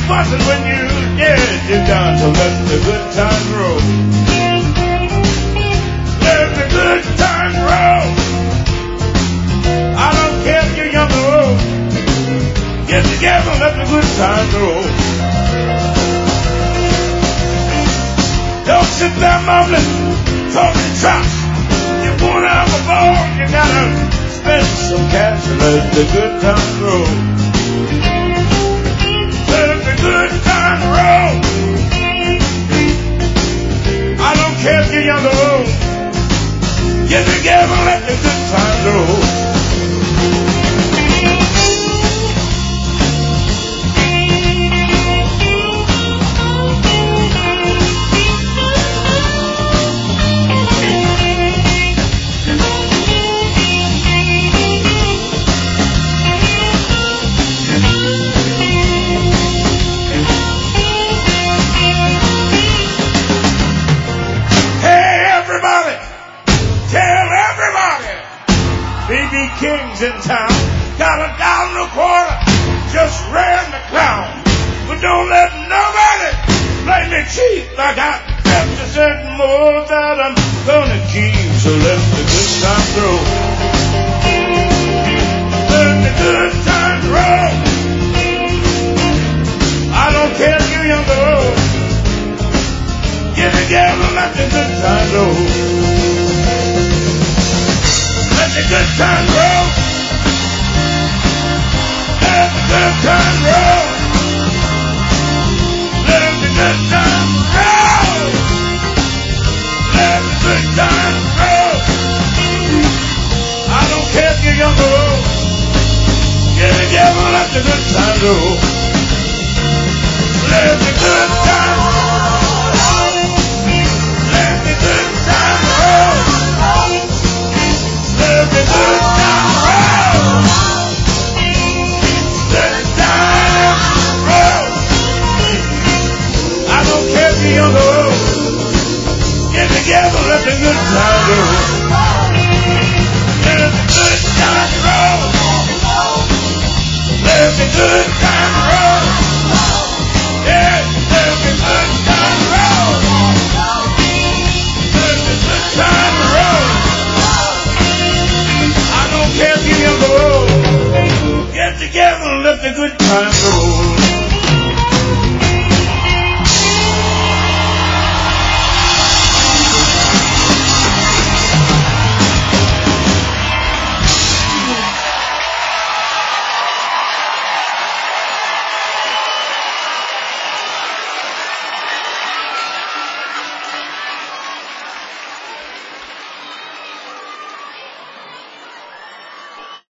fussing when you're dead. You got to let the good times roll. Let the good times roll. I don't care if you're young or old. Get together and let the good times roll. Don't sit there mumbling, talking trash. You wanna have a ball, you gotta spend some cash and let the good times roll. Let the good times roll. I don't care if you're young or old. Get together and let the good times roll. B.B. King's in town, got $1.25, just ran the clown. But don't let nobody play me cheap, like I have to say more that I'm gonna keep. So let the good times roll. Let the good times roll. I don't care if you're young or old. Get together, let the good times roll. Let the good times roll. Let the good times roll. Let the good times roll. Let the good times roll. I don't care if you're young or old. Get together, let the good times roll. Let the good times roll. Let the good times roll. Let the good times roll. Let the times roll. I don't care if you're young or old. Get together, let the good times roll. Let the good times roll. Let the good times roll. Yeah, let the good times roll. Let the good times roll. I don't care if you're young or old. Get together and let the good times roll.